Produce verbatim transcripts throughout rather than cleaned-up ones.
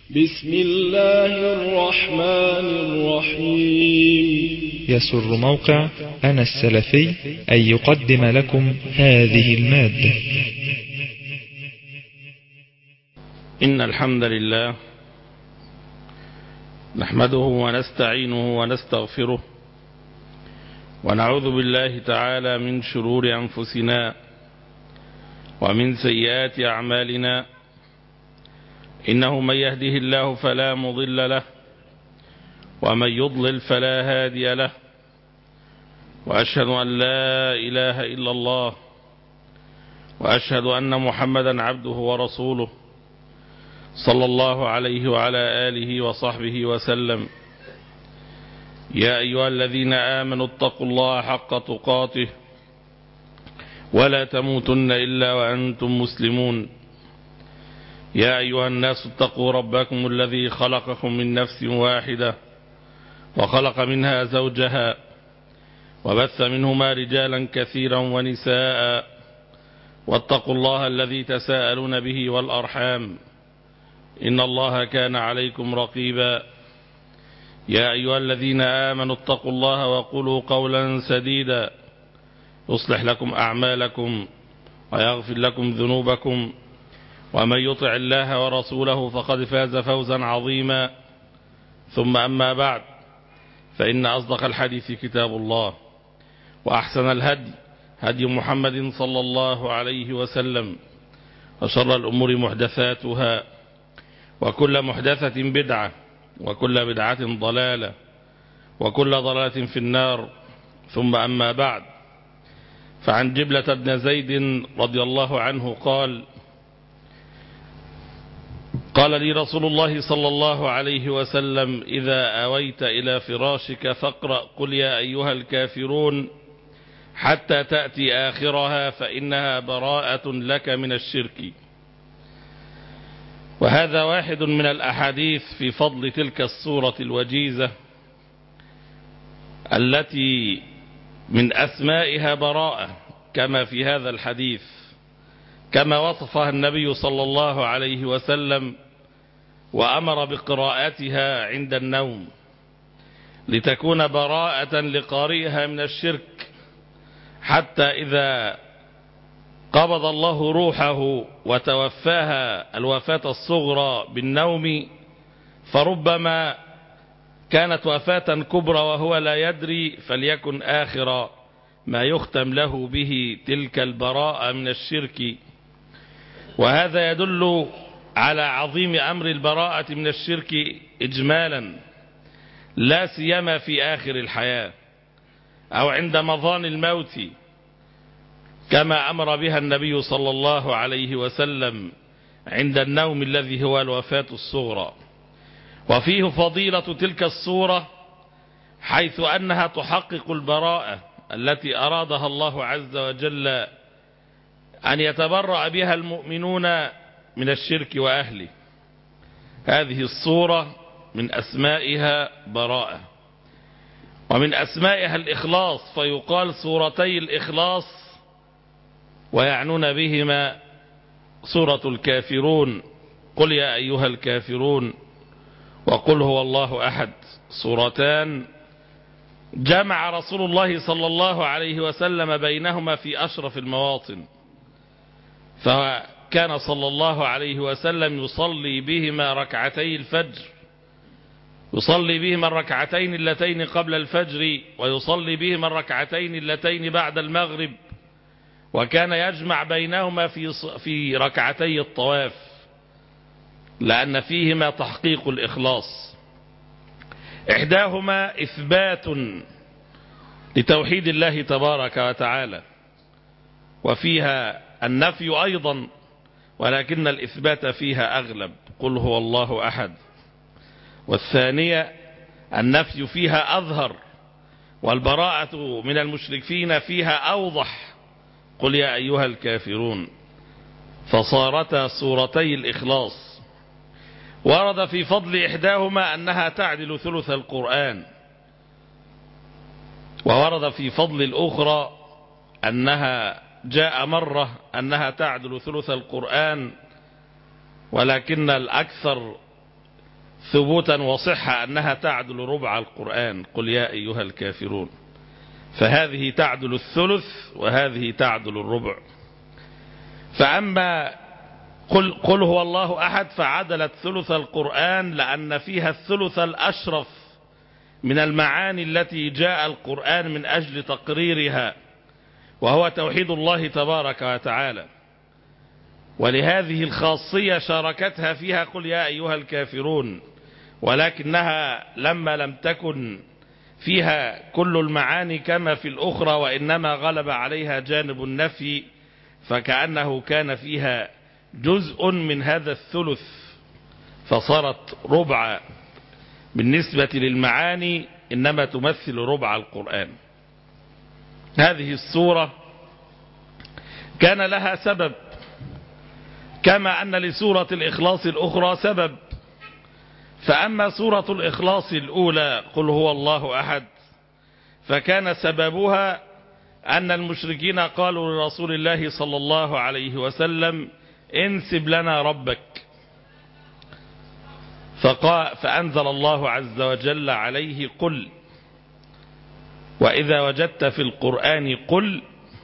بسم الله الرحمن الرحيم. يسر موقع أنا السلفي أن يقدم لكم هذه المادة. إن الحمد لله نحمده ونستعينه ونستغفره ونعوذ بالله تعالى من شرور أنفسنا ومن سيئات أعمالنا، إنه من يهده الله فلا مضل له ومن يضلل فلا هادي له، وأشهد أن لا إله إلا الله وأشهد أن محمدا عبده ورسوله صلى الله عليه وعلى آله وصحبه وسلم. يا أيها الذين آمنوا اتقوا الله حق تقاته ولا تموتن إلا وأنتم مسلمون. يا أيها الناس اتقوا ربكم الذي خلقكم من نفس واحدة وخلق منها زوجها وبث منهما رجالا كثيرا ونساء، واتقوا الله الذي تساءلون به والأرحام إن الله كان عليكم رقيبا. يا أيها الذين آمنوا اتقوا الله وقولوا قولا سديدا يصلح لكم أعمالكم ويغفر لكم ذنوبكم، ومن يطع الله ورسوله فقد فاز فوزا عظيما. ثم أما بعد، فإن أصدق الحديث كتاب الله، وأحسن الهدي هدي محمد صلى الله عليه وسلم، وشر الأمور محدثاتها، وكل محدثة بدعة، وكل بدعة ضلالة، وكل ضلالة في النار. ثم أما بعد، فعن جبلة بن زيد رضي الله عنه قال: قال لي رسول الله صلى الله عليه وسلم: إذا أويت إلى فراشك فاقرأ قل يا أيها الكافرون حتى تأتي آخرها فإنها براءة لك من الشرك. وهذا واحد من الأحاديث في فضل تلك السورة الوجيزة التي من أسمائها براءة، كما في هذا الحديث، كما وصفها النبي صلى الله عليه وسلم وأمر بقراءتها عند النوم لتكون براءة لقارئها من الشرك، حتى إذا قبض الله روحه وتوفاها الوفاة الصغرى بالنوم، فربما كانت وفاة كبرى وهو لا يدري، فليكن آخر ما يختم له به تلك البراءة من الشرك. وهذا يدل على عظيم أمر البراءة من الشرك إجمالا، لا سيما في آخر الحياة أو عند مضان الموت، كما أمر بها النبي صلى الله عليه وسلم عند النوم الذي هو الوفاة الصغرى. وفيه فضيلة تلك الصورة، حيث أنها تحقق البراءة التي أرادها الله عز وجل أن يتبرأ بها المؤمنون من الشرك وأهله. هذه الصورة من أسمائها براءة، ومن أسمائها الإخلاص، فيقال سورتي الإخلاص، ويعنون بهما سورة الكافرون قل يا أيها الكافرون وقل هو الله أحد، سورتان جمع رسول الله صلى الله عليه وسلم بينهما في أشرف المواطن، فكان صلى الله عليه وسلم يصلي بهما ركعتي الفجر، يصلي بهما الركعتين اللتين قبل الفجر، ويصلي بهما الركعتين اللتين بعد المغرب، وكان يجمع بينهما في في ركعتي الطواف، لأن فيهما تحقيق الإخلاص. إحداهما إثبات لتوحيد الله تبارك وتعالى، وفيها النفي أيضا، ولكن الإثبات فيها أغلب، قل هو الله أحد. والثانية النفي فيها أظهر، والبراءة من المشركين فيها أوضح، قل يا أيها الكافرون. فصارتا سورتي الإخلاص. ورد في فضل إحداهما أنها تعدل ثلث القرآن، وورد في فضل الأخرى أنها جاء مرة أنها تعدل ثلث القرآن، ولكن الأكثر ثبوتا وصحة أنها تعدل ربع القرآن، قل يا أيها الكافرون، فهذه تعدل الثلث وهذه تعدل الربع. فأما قل, قل هو الله أحد فعدلت ثلث القرآن لأن فيها الثلث الأشرف من المعاني التي جاء القرآن من أجل تقريرها، وهو توحيد الله تبارك وتعالى. ولهذه الخاصية شاركتها فيها قل يا أيها الكافرون، ولكنها لما لم تكن فيها كل المعاني كما في الأخرى وإنما غلب عليها جانب النفي، فكأنه كان فيها جزء من هذا الثلث، فصارت ربع بالنسبة للمعاني إنما تمثل ربع القرآن. هذه السورة كان لها سبب، كما أن لسورة الإخلاص الأخرى سبب. فأما سورة الإخلاص الأولى قل هو الله أحد فكان سببها أن المشركين قالوا لرسول الله صلى الله عليه وسلم انسب لنا ربك، فأنزل الله عز وجل عليه قل، وإذا وجدت في القرآن قل.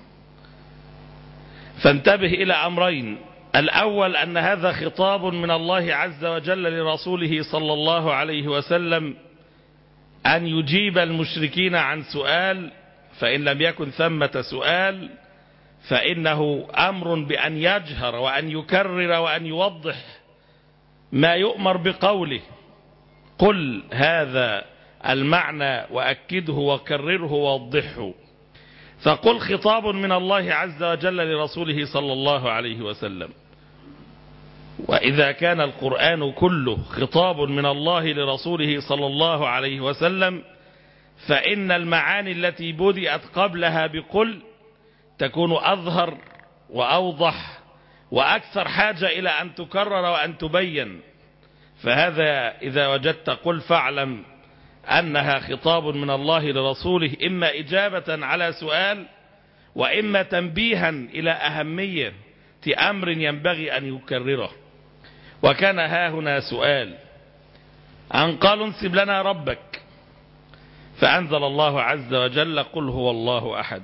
فانتبه إلى أمرين: الأول أن هذا خطاب من الله عز وجل لرسوله صلى الله عليه وسلم أن يجيب المشركين عن سؤال، فإن لم يكن ثمة سؤال فإنه أمر بأن يجهر وأن يكرر وأن يوضح ما يؤمر بقوله. قل هذا المعنى وأكده وكرره ووضحه. فقل خطاب من الله عز وجل لرسوله صلى الله عليه وسلم، وإذا كان القرآن كله خطاب من الله لرسوله صلى الله عليه وسلم فإن المعاني التي بدأت قبلها بقل تكون أظهر وأوضح وأكثر حاجة إلى أن تكرر وأن تبين. فهذا إذا وجدت قل فاعلم أنها خطاب من الله لرسوله، إما إجابة على سؤال وإما تنبيها إلى أهمية أمر ينبغي أن يكرره. وكان ها هنا سؤال أن قالوا انسب لنا ربك، فأنزل الله عز وجل قل هو الله أحد،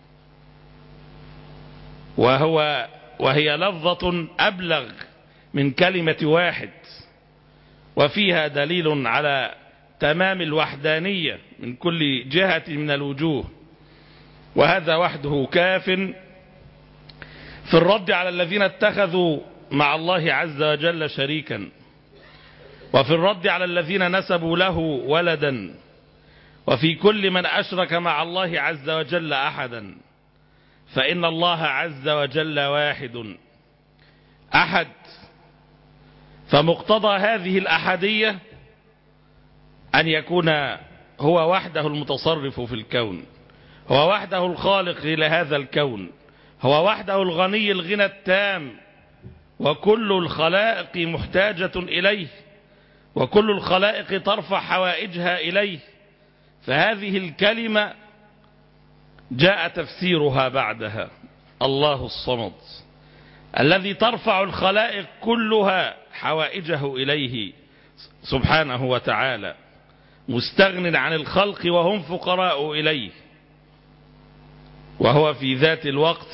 وهو وهي لفظة أبلغ من كلمة واحد، وفيها دليل على تمام الوحدانية من كل جهة من الوجوه، وهذا وحده كاف في الرد على الذين اتخذوا مع الله عز وجل شريكا، وفي الرد على الذين نسبوا له ولدا، وفي كل من أشرك مع الله عز وجل أحدا. فإن الله عز وجل واحد أحد، فمقتضى هذه الأحدية أن يكون هو وحده المتصرف في الكون، هو وحده الخالق لهذا الكون، هو وحده الغني الغنى التام، وكل الخلائق محتاجة إليه، وكل الخلائق ترفع حوائجها إليه. فهذه الكلمة جاء تفسيرها بعدها الله الصمد الذي ترفع الخلائق كلها حوائجه إليه سبحانه وتعالى، مستغن عن الخلق وهم فقراء إليه، وهو في ذات الوقت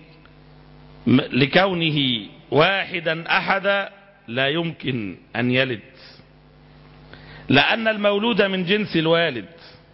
لكونه واحدا أحدا لا يمكن أن يلد، لأن المولود من جنس الوالد،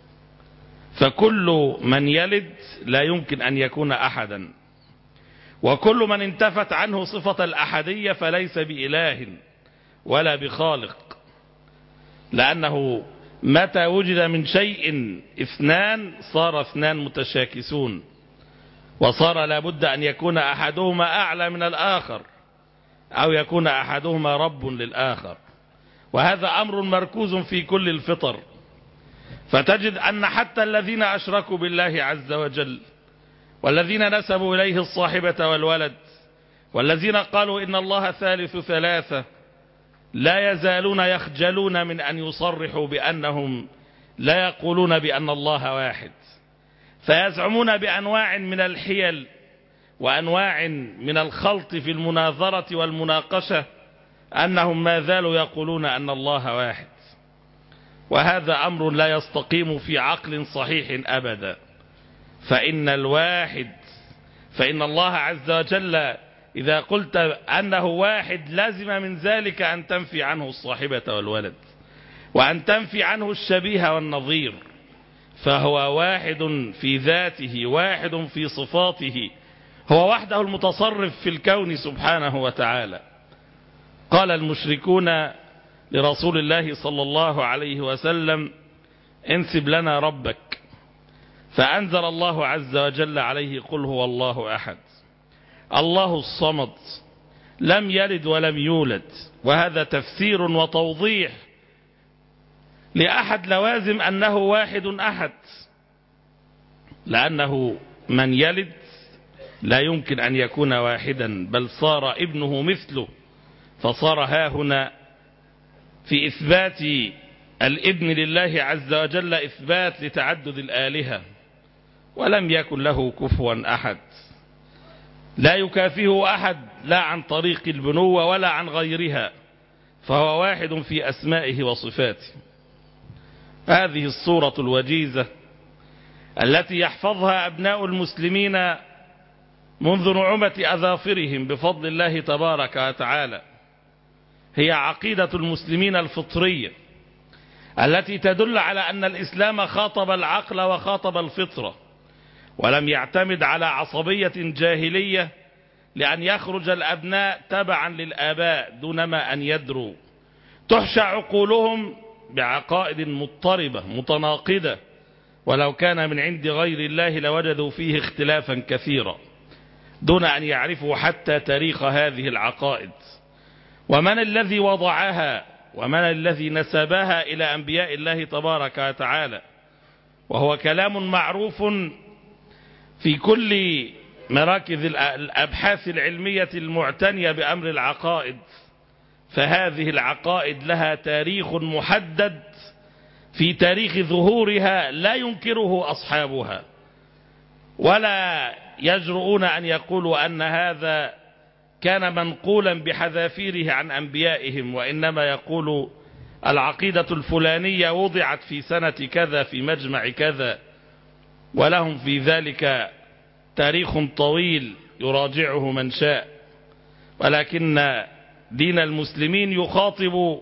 فكل من يلد لا يمكن أن يكون أحدا، وكل من انتفت عنه صفة الأحدية فليس بإله ولا بخالق، لأنه متى وجد من شيء اثنان صار اثنان متشاكسون، وصار لابد أن يكون أحدهما أعلى من الآخر أو يكون أحدهما رب للآخر، وهذا أمر مركوز في كل الفطر. فتجد أن حتى الذين أشركوا بالله عز وجل، والذين نسبوا إليه الصاحبة والولد، والذين قالوا إن الله ثالث ثلاثة، لا يزالون يخجلون من أن يصرحوا بأنهم لا يقولون بأن الله واحد، فيزعمون بأنواع من الحيل وأنواع من الخلط في المناظرة والمناقشة أنهم ما زالوا يقولون أن الله واحد، وهذا أمر لا يستقيم في عقل صحيح أبدا. فإن الواحد فإن الله عز وجل إذا قلت أنه واحد لازم من ذلك أن تنفي عنه الصاحبة والولد، وأن تنفي عنه الشبيه والنظير، فهو واحد في ذاته، واحد في صفاته، هو وحده المتصرف في الكون سبحانه وتعالى. قال المشركون لرسول الله صلى الله عليه وسلم: انسب لنا ربك، فأنزل الله عز وجل عليه: قل هو الله أحد الله الصمد لم يلد ولم يولد. وهذا تفسير وتوضيح لأحد لوازم أنه واحد أحد، لأنه من يلد لا يمكن أن يكون واحدا، بل صار ابنه مثله، فصار ها هنا في إثبات الابن لله عز وجل إثبات لتعدد الآلهة، ولم يكن له كفوا أحد، لا يكافئه أحد لا عن طريق البنوة ولا عن غيرها، فهو واحد في أسمائه وصفاته. هذه الصورة الوجيزة التي يحفظها أبناء المسلمين منذ نعومة أظافرهم بفضل الله تبارك وتعالى هي عقيدة المسلمين الفطرية، التي تدل على أن الإسلام خاطب العقل وخاطب الفطرة، ولم يعتمد على عصبية جاهلية لأن يخرج الأبناء تبعا للآباء دونما أن يدروا. تحشى عقولهم بعقائد مضطربة متناقضة، ولو كان من عند غير الله لوجدوا فيه اختلافا كثيرا، دون أن يعرفوا حتى تاريخ هذه العقائد، ومن الذي وضعها، ومن الذي نسبها إلى أنبياء الله تبارك وتعالى. وهو كلام معروف في كل مراكز الأبحاث العلمية المعتنية بأمر العقائد، فهذه العقائد لها تاريخ محدد في تاريخ ظهورها لا ينكره أصحابها، ولا يجرؤون أن يقولوا أن هذا كان منقولا بحذافيره عن أنبيائهم، وإنما يقول العقيدة الفلانية وضعت في سنة كذا في مجمع كذا، ولهم في ذلك تاريخ طويل يراجعه من شاء. ولكن دين المسلمين يخاطب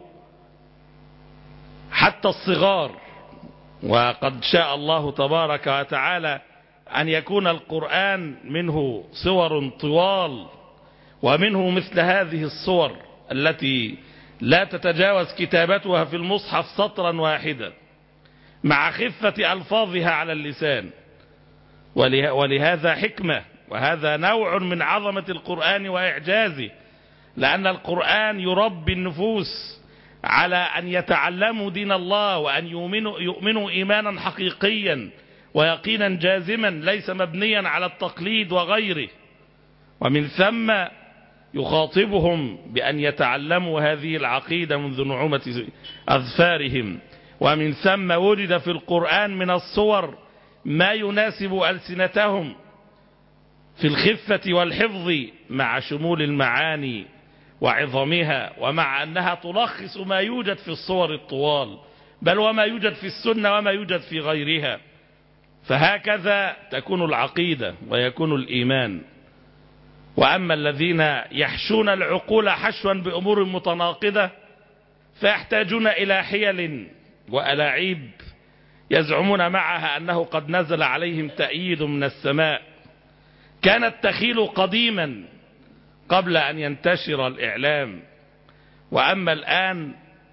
حتى الصغار، وقد شاء الله تبارك وتعالى أن يكون القرآن منه صور طوال، ومنه مثل هذه الصور التي لا تتجاوز كتابتها في المصحف سطرا واحدا مع خفة ألفاظها على اللسان. ولهذا حكمة، وهذا نوع من عظمة القرآن وإعجازه، لأن القرآن يربي النفوس على أن يتعلموا دين الله، وأن يؤمنوا, يؤمنوا إيمانا حقيقيا ويقينا جازما ليس مبنيا على التقليد وغيره. ومن ثم يخاطبهم بأن يتعلموا هذه العقيدة منذ نعومة أظفارهم. ومن ثم وجد في القرآن من الصور ما يناسب ألسنتهم في الخفة والحفظ مع شمول المعاني وعظمها، ومع أنها تلخص ما يوجد في الصور الطوال، بل وما يوجد في السنة وما يوجد في غيرها. فهكذا تكون العقيدة ويكون الإيمان. وأما الذين يحشون العقول حشوا بأمور متناقضة فيحتاجون إلى حيل وألاعيب يزعمون معها أنه قد نزل عليهم تأييد من السماء. كانت تخيل قديما قبل أن ينتشر الإعلام، وأما الآن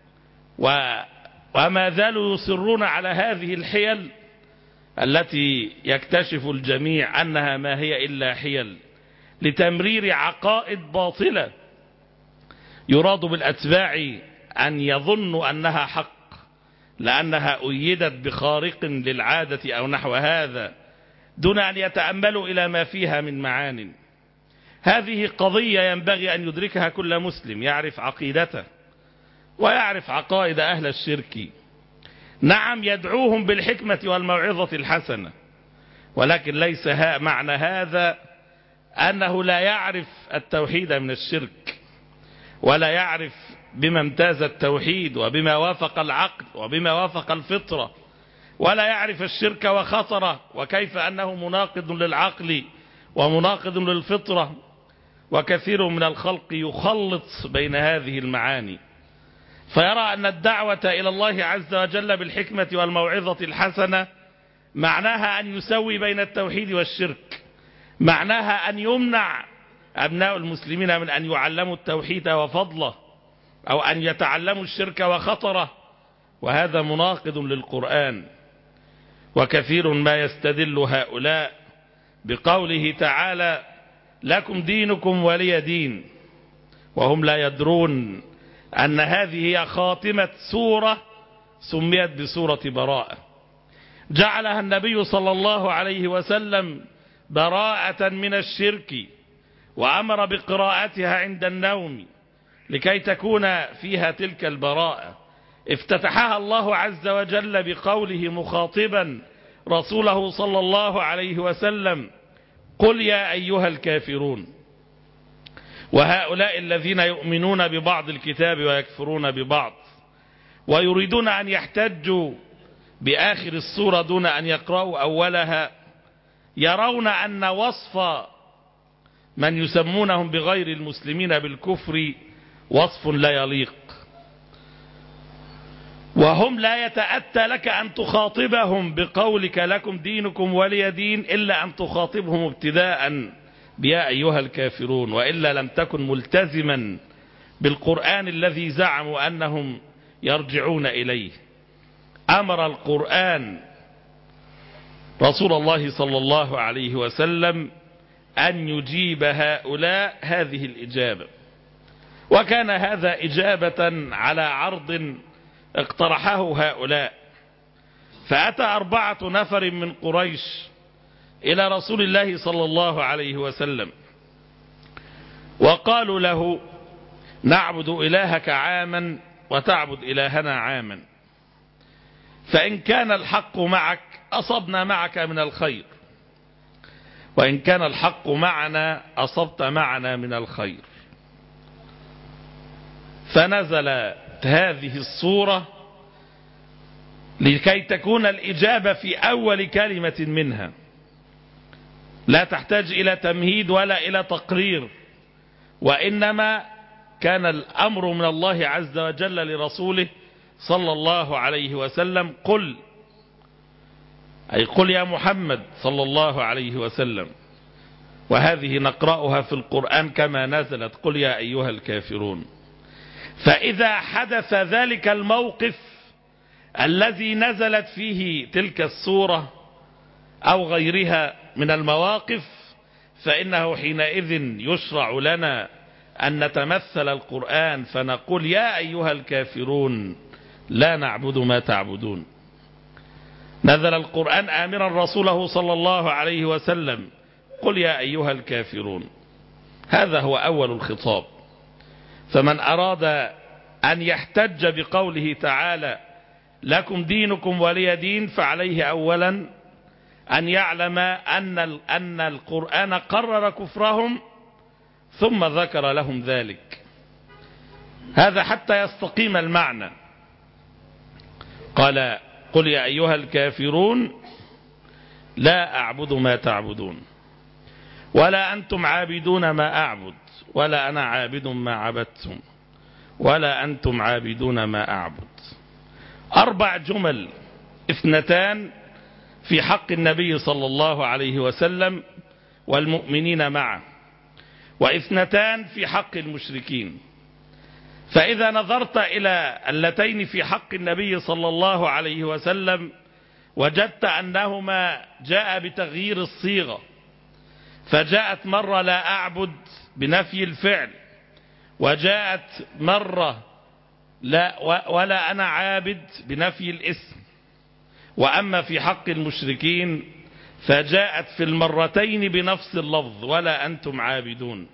وما زالوا يصرون على هذه الحيل التي يكتشف الجميع أنها ما هي إلا حيل لتمرير عقائد باطلة يراد بالأتباع أن يظنوا أنها حق لأنها أيدت بخارق للعادة أو نحو هذا، دون أن يتأملوا إلى ما فيها من معان. هذه قضية ينبغي أن يدركها كل مسلم يعرف عقيدته ويعرف عقائد أهل الشرك. نعم، يدعوهم بالحكمة والموعظة الحسنة، ولكن ليس معنى هذا أنه لا يعرف التوحيد من الشرك، ولا يعرف بما امتاز التوحيد وبما وافق العقل وبما وافق الفطرة، ولا يعرف الشرك وخطره وكيف أنه مناقض للعقل ومناقض للفطرة. وكثير من الخلق يخلط بين هذه المعاني، فيرى أن الدعوة إلى الله عز وجل بالحكمة والموعظة الحسنة معناها أن يسوي بين التوحيد والشرك، معناها أن يمنع أبناء المسلمين من أن يعلموا التوحيد وفضله أو أن يتعلموا الشرك وخطره، وهذا مناقض للقرآن. وكثير ما يستدل هؤلاء بقوله تعالى لكم دينكم ولي دين، وهم لا يدرون أن هذه هي خاتمة سورة سميت بسورة براءة، جعلها النبي صلى الله عليه وسلم براءة من الشرك، وأمر بقراءتها عند النوم لكي تكون فيها تلك البراءة. افتتحها الله عز وجل بقوله مخاطبا رسوله صلى الله عليه وسلم قل يا أيها الكافرون. وهؤلاء الذين يؤمنون ببعض الكتاب ويكفرون ببعض ويريدون أن يحتجوا بآخر السورة دون أن يقرأوا أولها، يرون أن وصف من يسمونهم بغير المسلمين بالكفر وصف لا يليق، وهم لا يتأتى لك أن تخاطبهم بقولك لكم دينكم ولي دين إلا أن تخاطبهم ابتداء بيا أيها الكافرون، وإلا لم تكن ملتزما بالقرآن الذي زعموا أنهم يرجعون إليه. أمر القرآن رسول الله صلى الله عليه وسلم أن يجيب هؤلاء هذه الإجابة، وكان هذا إجابة على عرض اقترحه هؤلاء. فأتى أربعة نفر من قريش إلى رسول الله صلى الله عليه وسلم وقالوا له نعبد إلهك عاما وتعبد إلهنا عاما، فإن كان الحق معك أصبنا معك من الخير، وإن كان الحق معنا أصبت معنا من الخير. فنزلت هذه الصورة لكي تكون الإجابة في أول كلمة منها، لا تحتاج إلى تمهيد ولا إلى تقرير، وإنما كان الأمر من الله عز وجل لرسوله صلى الله عليه وسلم قل، أي قل يا محمد صلى الله عليه وسلم. وهذه نقرأها في القرآن كما نزلت قل يا أيها الكافرون. فإذا حدث ذلك الموقف الذي نزلت فيه تلك السورة أو غيرها من المواقف، فإنه حينئذ يشرع لنا أن نتمثل القرآن فنقول يا أيها الكافرون لا نعبد ما تعبدون. نزل القرآن آمرا رسوله صلى الله عليه وسلم قل يا أيها الكافرون، هذا هو أول الخطاب. فمن أراد أن يحتج بقوله تعالى لكم دينكم ولي دين، فعليه أولا أن يعلم أن أن القرآن قرر كفرهم ثم ذكر لهم ذلك، هذا حتى يستقيم المعنى. قال قل يا أيها الكافرون لا أعبد ما تعبدون ولا أنتم عابدون ما أعبد ولا أنا عابد ما عبدتم ولا أنتم عابدون ما أعبد. أربع جمل، اثنتان في حق النبي صلى الله عليه وسلم والمؤمنين معه، واثنتان في حق المشركين. فإذا نظرت إلى اللتين في حق النبي صلى الله عليه وسلم وجدت أنهما جاء بتغيير الصيغة، فجاءت مرة لا أعبد بنفي الفعل، وجاءت مرة لا ولا أنا عابد بنفي الاسم. وأما في حق المشركين فجاءت في المرتين بنفس اللفظ ولا أنتم عابدون.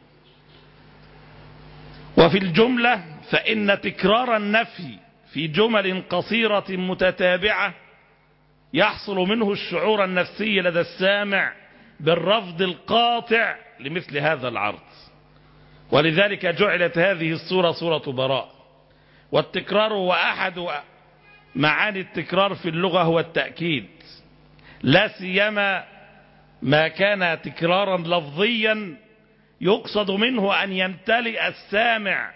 وفي الجملة فإن تكرار النفي في جمل قصيرة متتابعة يحصل منه الشعور النفسي لدى السامع بالرفض القاطع لمثل هذا العرض، ولذلك جعلت هذه السورة سورة براء. والتكرار هو أحد معاني التكرار في اللغة هو التأكيد، لا سيما ما كان تكرارا لفظيا يقصد منه أن يمتلئ السامع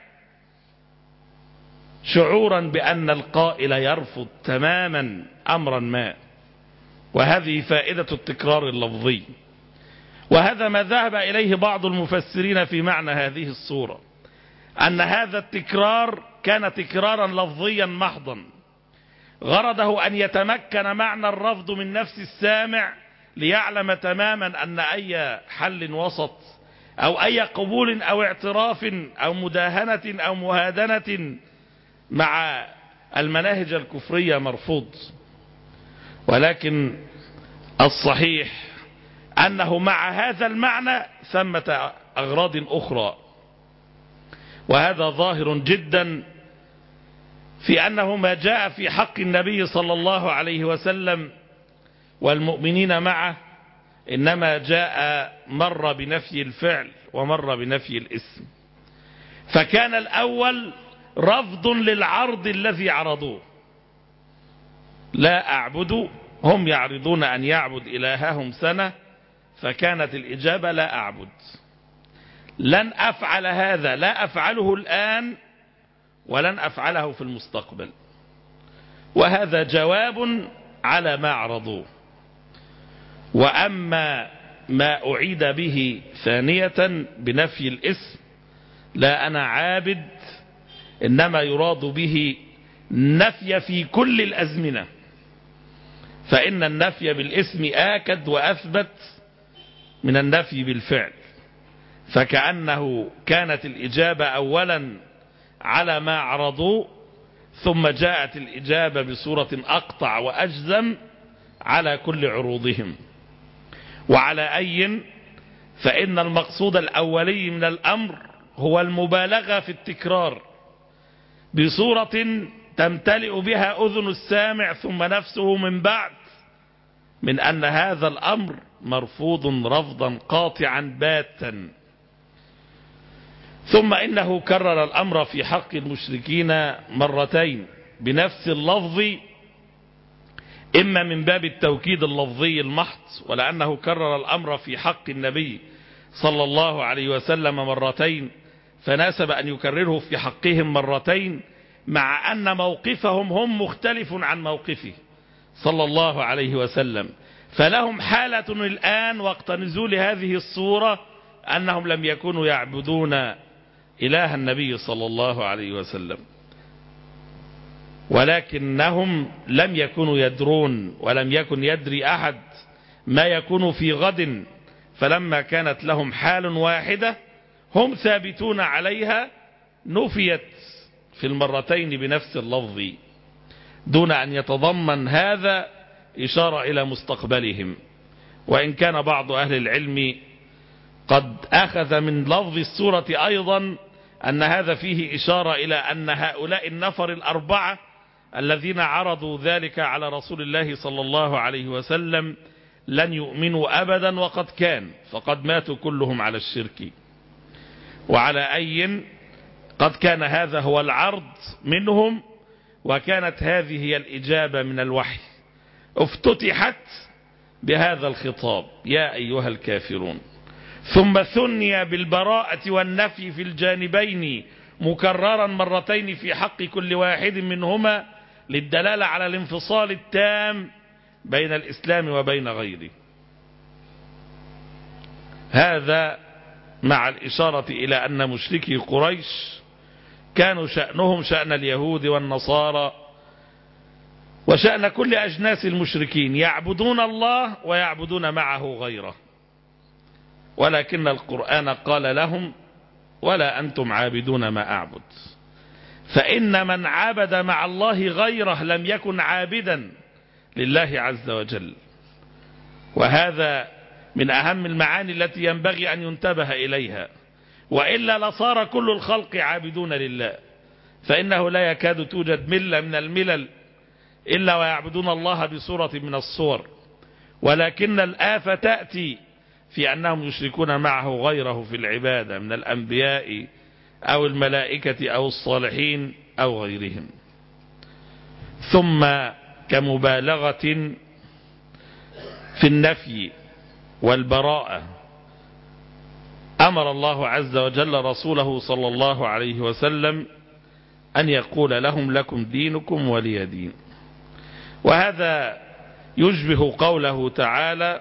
شعورا بأن القائل يرفض تماما أمرا ما، وهذه فائدة التكرار اللفظي. وهذا ما ذهب إليه بعض المفسرين في معنى هذه السورة، أن هذا التكرار كان تكرارا لفظيا محضا غرضه أن يتمكن معنى الرفض من نفس السامع، ليعلم تماما أن أي حل وسط أو أي قبول أو اعتراف أو مداهنة أو مهادنة مع المناهج الكفرية مرفوض. ولكن الصحيح أنه مع هذا المعنى ثمة أغراض أخرى، وهذا ظاهر جدا في أنه ما جاء في حق النبي صلى الله عليه وسلم والمؤمنين معه إنما جاء مر بنفي الفعل ومر بنفي الاسم. فكان الأول رفض للعرض الذي عرضوه، لا أعبد، هم يعرضون أن يعبد إلههم سنة، فكانت الإجابة لا أعبد، لن أفعل هذا، لا أفعله الآن ولن أفعله في المستقبل. وهذا جواب على ما عرضوه. وأما ما أعيد به ثانية بنفي الاسم، لا أنا عابد، إنما يراد به نفي في كل الأزمنة، فإن النفي بالاسم آكد وأثبت من النفي بالفعل. فكأنه كانت الإجابة أولا على ما عرضوه، ثم جاءت الإجابة بصورة أقطع وأجزم على كل عروضهم. وعلى أي فإن المقصود الأولي من الأمر هو المبالغة في التكرار بصورة تمتلئ بها أذن السامع ثم نفسه من بعد من أن هذا الأمر مرفوض رفضا قاطعا باتا. ثم إنه كرر الأمر في حق المشركين مرتين بنفس اللفظ، إما من باب التوكيد اللفظي المحض، ولأنه كرر الأمر في حق النبي صلى الله عليه وسلم مرتين فناسب أن يكرره في حقهم مرتين، مع أن موقفهم هم مختلف عن موقفه صلى الله عليه وسلم. فلهم حالة الآن وقت نزول هذه الصورة أنهم لم يكونوا يعبدون إله النبي صلى الله عليه وسلم، ولكنهم لم يكونوا يدرون ولم يكن يدري أحد ما يكون في غد. فلما كانت لهم حال واحدة هم ثابتون عليها نفيت في المرتين بنفس اللفظ، دون أن يتضمن هذا إشارة إلى مستقبلهم. وإن كان بعض أهل العلم قد أخذ من لفظ السورة أيضا أن هذا فيه إشارة إلى أن هؤلاء النفر الأربعة الذين عرضوا ذلك على رسول الله صلى الله عليه وسلم لن يؤمنوا أبدا، وقد كان فقد ماتوا كلهم على الشرك. وعلى أي قد كان هذا هو العرض منهم، وكانت هذه هي الإجابة من الوحي، افتتحت بهذا الخطاب يا أيها الكافرون، ثم ثني بالبراءة والنفي في الجانبين مكررا مرتين في حق كل واحد منهما للدلالة على الانفصال التام بين الإسلام وبين غيره. هذا مع الإشارة إلى أن مشركي قريش كانوا شأنهم شأن اليهود والنصارى وشأن كل أجناس المشركين، يعبدون الله ويعبدون معه غيره، ولكن القرآن قال لهم ولا أنتم عابدون ما أعبد. فإن من عبد مع الله غيره لم يكن عابدا لله عز وجل. وهذا من أهم المعاني التي ينبغي أن ينتبه إليها، وإلا لصار كل الخلق عابدون لله، فإنه لا يكاد توجد ملة من الملل إلا ويعبدون الله بصورة من الصور. ولكن الآفة تأتي في أنهم يشركون معه غيره في العبادة من الأنبياء أو الملائكة أو الصالحين أو غيرهم. ثم كمبالغة في النفي والبراءة أمر الله عز وجل رسوله صلى الله عليه وسلم أن يقول لهم لكم دينكم ولي دين. وهذا يشبه قوله تعالى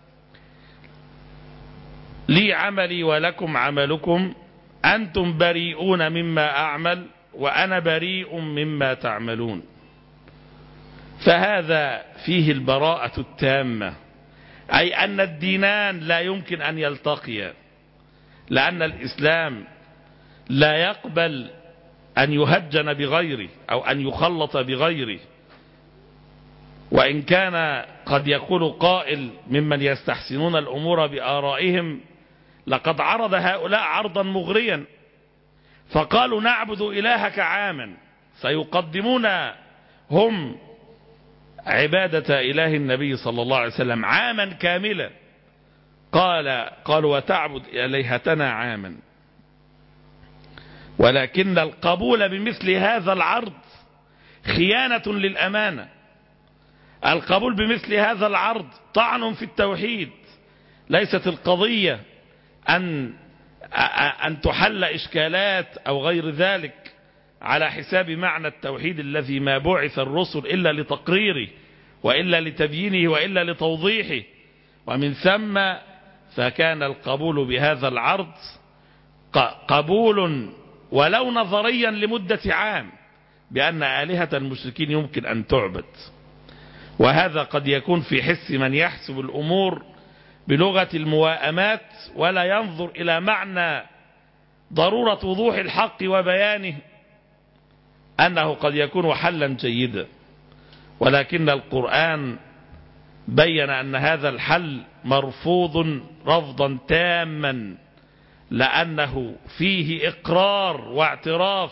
لي عملي ولكم عملكم أنتم بريئون مما أعمل وأنا بريء مما تعملون. فهذا فيه البراءة التامة، أي أن الدينان لا يمكن أن يلتقيا، لأن الإسلام لا يقبل أن يهجن بغيره أو أن يخلط بغيره. وإن كان قد يقول قائل ممن يستحسنون الأمور بآرائهم لقد عرض هؤلاء عرضا مغريا، فقالوا نعبد إلهك عاما، سيقدمون هم عبادة إله النبي صلى الله عليه وسلم عاما كاملا. قال قالوا وتعبد إلهتنا عاما. ولكن القبول بمثل هذا العرض خيانة للأمانة. القبول بمثل هذا العرض طعن في التوحيد. ليست القضية أن أن تحل إشكالات أو غير ذلك على حساب معنى التوحيد الذي ما بعث الرسل إلا لتقريره وإلا لتبيينه وإلا لتوضيحه. ومن ثم فكان القبول بهذا العرض قبول ولو نظريا لمدة عام بأن آلهة المشركين يمكن أن تعبد. وهذا قد يكون في حس من يحسب الأمور بلغة المواءمات ولا ينظر إلى معنى ضرورة وضوح الحق وبيانه، أنه قد يكون حلا جيدا. ولكن القرآن بين أن هذا الحل مرفوض رفضا تاما، لأنه فيه إقرار واعتراف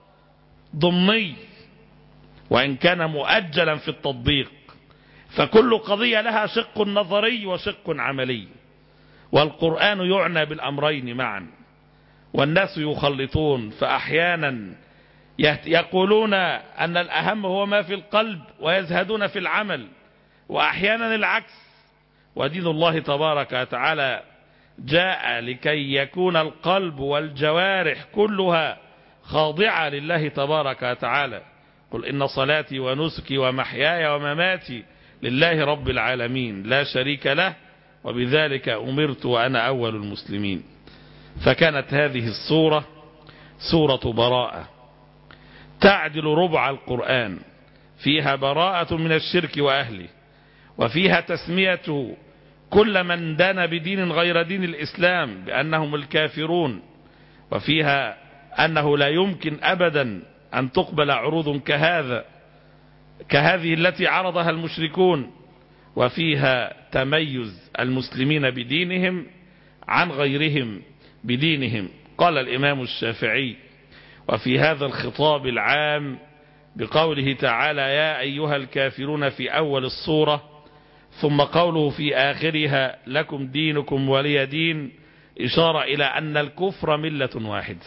ضمني وإن كان مؤجلا في التطبيق. فكل قضية لها شق نظري وشق عملي، والقرآن يعنى بالأمرين معا. والناس يخلطون، فأحيانا يقولون أن الأهم هو ما في القلب ويزهدون في العمل، وأحيانا العكس. ودين الله تبارك وتعالى جاء لكي يكون القلب والجوارح كلها خاضعة لله تبارك وتعالى. قل إن صلاتي ونسكي ومحياي ومماتي لله رب العالمين لا شريك له وبذلك أمرت وأنا أول المسلمين. فكانت هذه السورة سورة براءة تعدل ربع القرآن، فيها براءة من الشرك وأهله، وفيها تسمية كل من دان بدين غير دين الإسلام بأنهم الكافرون، وفيها أنه لا يمكن أبدا أن تقبل عروض كهذا كهذه التي عرضها المشركون، وفيها تميز المسلمين بدينهم عن غيرهم بدينهم. قال الإمام الشافعي وفي هذا الخطاب العام بقوله تعالى يا أيها الكافرون في أول السورة، ثم قوله في آخرها لكم دينكم ولي دين، إشارة إلى أن الكفر ملة واحد،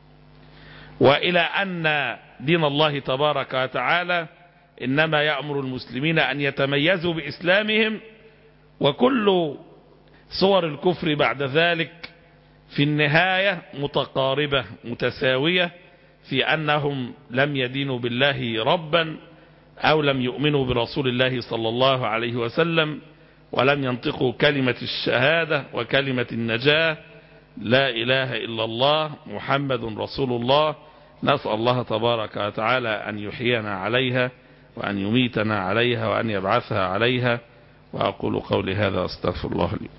وإلى أن دين الله تبارك وتعالى إنما يأمر المسلمين أن يتميزوا بإسلامهم، وكل صور الكفر بعد ذلك في النهاية متقاربة متساوية في أنهم لم يدينوا بالله ربا أو لم يؤمنوا برسول الله صلى الله عليه وسلم ولم ينطقوا كلمة الشهادة وكلمة النجاة لا إله إلا الله محمد رسول الله. نسأل الله تبارك وتعالى أن يحيينا عليها وأن يميتنا عليها وأن يبعثها عليها. وأقول قولي هذا أستغفر الله لي.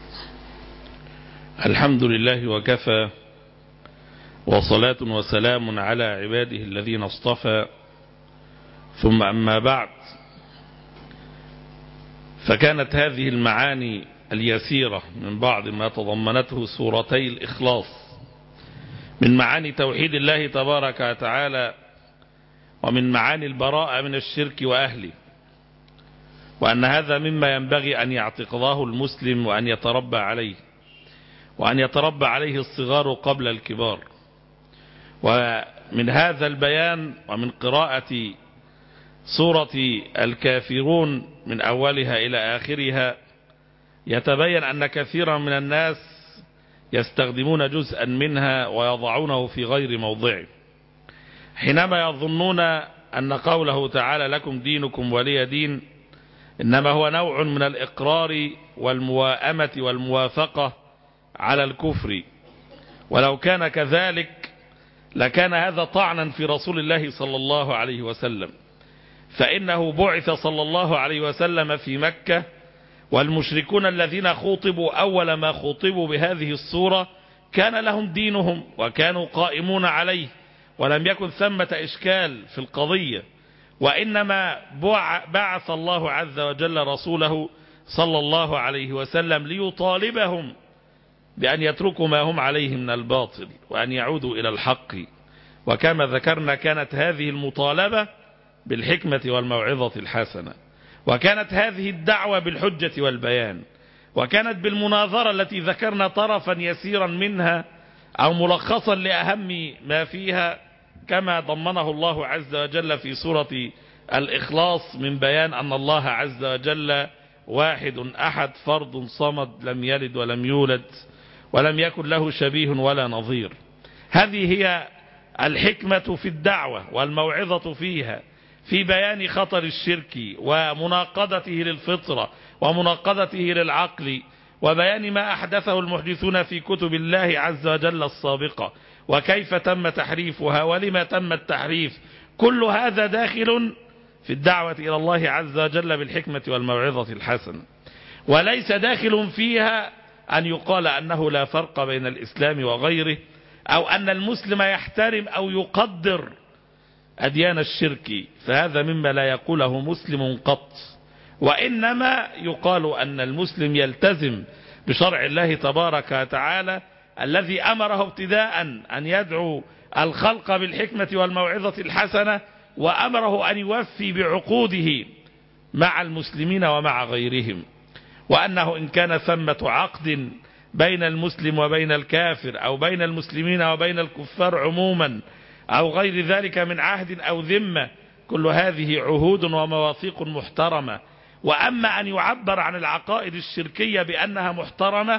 الحمد لله وكفى، وصلاة وسلام على عباده الذين اصطفى، ثم أما بعد، فكانت هذه المعاني اليسيرة من بعض ما تضمنته سورتي الإخلاص من معاني توحيد الله تبارك وتعالى ومن معاني البراءة من الشرك وأهله، وأن هذا مما ينبغي أن يعتقده المسلم وأن يتربى عليه، وأن يتربى عليه الصغار قبل الكبار. ومن هذا البيان ومن قراءة سورة الكافرون من أولها إلى آخرها يتبين أن كثيرا من الناس يستخدمون جزءا منها ويضعونه في غير موضعه، حينما يظنون أن قوله تعالى لكم دينكم ولي دين إنما هو نوع من الإقرار والمواءمة والموافقة على الكفر. ولو كان كذلك لكان هذا طعنا في رسول الله صلى الله عليه وسلم، فإنه بعث صلى الله عليه وسلم في مكة، والمشركون الذين خوطبوا أول ما خوطبوا بهذه الصورة كان لهم دينهم وكانوا قائمون عليه، ولم يكن ثمة إشكال في القضية، وإنما بعث الله عز وجل رسوله صلى الله عليه وسلم ليطالبهم بأن يتركوا ما هم عليه من الباطل وأن يعودوا إلى الحق. وكما ذكرنا كانت هذه المطالبة بالحكمة والموعظة الحسنة، وكانت هذه الدعوة بالحجة والبيان، وكانت بالمناظرة التي ذكرنا طرفا يسيرا منها أو ملخصا لأهم ما فيها، كما ضمنه الله عز وجل في سورة الإخلاص من بيان أن الله عز وجل واحد أحد فرد صمد لم يلد ولم يولد ولم يكن له شبيه ولا نظير. هذه هي الحكمة في الدعوة والموعظة فيها، في بيان خطر الشرك ومناقضته للفطرة ومناقضته للعقل، وبيان ما أحدثه المحدثون في كتب الله عز وجل السابقة وكيف تم تحريفها ولما تم التحريف. كل هذا داخل في الدعوة إلى الله عز وجل بالحكمة والموعظة الحسنة، وليس داخل فيها أن يقال أنه لا فرق بين الإسلام وغيره، أو أن المسلم يحترم أو يقدر أديان الشرك، فهذا مما لا يقوله مسلم قط، وإنما يقال أن المسلم يلتزم بشرع الله تبارك وتعالى الذي أمره ابتداء أن يدعو الخلق بالحكمة والموعظة الحسنة، وأمره أن يوفي بعقوده مع المسلمين ومع غيرهم، وأنه إن كان ثمة عقد بين المسلم وبين الكافر أو بين المسلمين وبين الكفار عموما أو غير ذلك من عهد أو ذمة، كل هذه عهود ومواثيق محترمة. وأما أن يعبر عن العقائد الشركية بأنها محترمة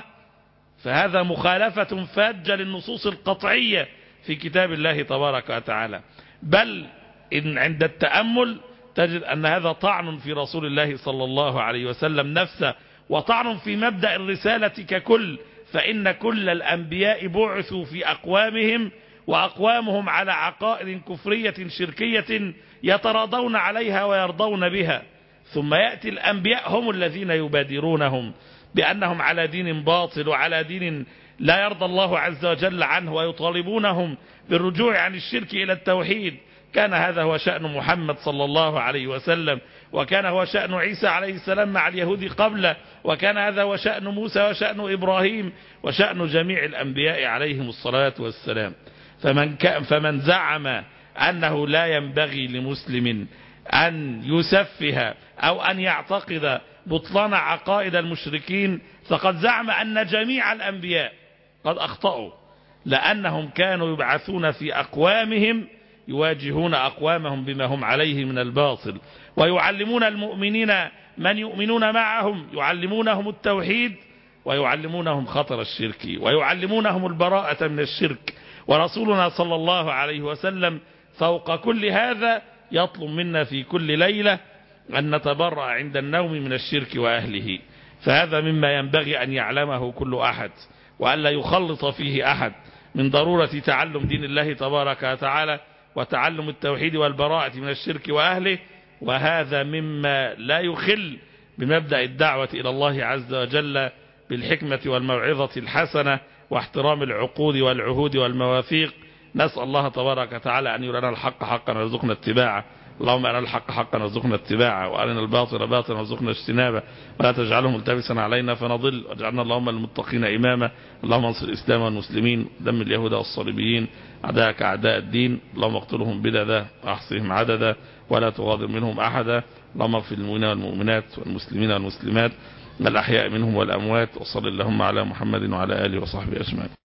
فهذا مخالفة فاجة للنصوص القطعية في كتاب الله تبارك وتعالى، بل إن عند التأمل تجد أن هذا طعن في رسول الله صلى الله عليه وسلم نفسه، وطعن في مبدأ الرسالة ككل، فإن كل الأنبياء بعثوا في أقوامهم وأقوامهم على عقائد كفرية شركية يتراضون عليها ويرضون بها، ثم يأتي الأنبياء هم الذين يبادرونهم بأنهم على دين باطل وعلى دين لا يرضى الله عز وجل عنه، ويطالبونهم بالرجوع عن الشرك إلى التوحيد. كان هذا هو شأن محمد صلى الله عليه وسلم، وكان هو شأن عيسى عليه السلام مع اليهود قبله، وكان هذا هو شأن موسى وشأن إبراهيم وشأن جميع الأنبياء عليهم الصلاة والسلام. فمن, فمن زعم أنه لا ينبغي لمسلم أن يسفه أو أن يعتقد بطلان عقائد المشركين فقد زعم أن جميع الأنبياء قد أخطأوا، لأنهم كانوا يبعثون في أقوامهم يواجهون أقوامهم بما هم عليه من الباطل، ويعلمون المؤمنين من يؤمنون معهم يعلمونهم التوحيد ويعلمونهم خطر الشرك ويعلمونهم البراءة من الشرك. ورسولنا صلى الله عليه وسلم فوق كل هذا يطلب منا في كل ليلة أن نتبرأ عند النوم من الشرك وأهله، فهذا مما ينبغي أن يعلمه كل أحد وألا يخلط فيه أحد، من ضرورة تعلم دين الله تبارك وتعالى وتعلم التوحيد والبراءة من الشرك وأهله، وهذا مما لا يخل بمبدأ الدعوة إلى الله عز وجل بالحكمة والموعظة الحسنة واحترام العقود والعهود والمواثيق. نسأل الله تبارك وتعالى أن يرنا الحق حقا ويرزقنا اتباعه، اللهم أرنا الحق حقا وارزقنا اتباعه، وأرنا الباطل باطلا وارزقنا اجتنابه، ولا تجعله ملتبسا علينا فنضل، واجعلنا اللهم للمتقين إماما. اللهم انصر الإسلام والمسلمين، دم اليهود والصليبيين أعداءك أعداء الدين، اللهم اقتلهم بددا وأحصهم عددا ولا تغادر منهم أحدا. اللهم اغفر للمؤمنين والمؤمنات والمسلمين والمسلمات الأحياء منهم والأموات، وصل اللهم على محمد وعلى آله وصحبه أجمعين.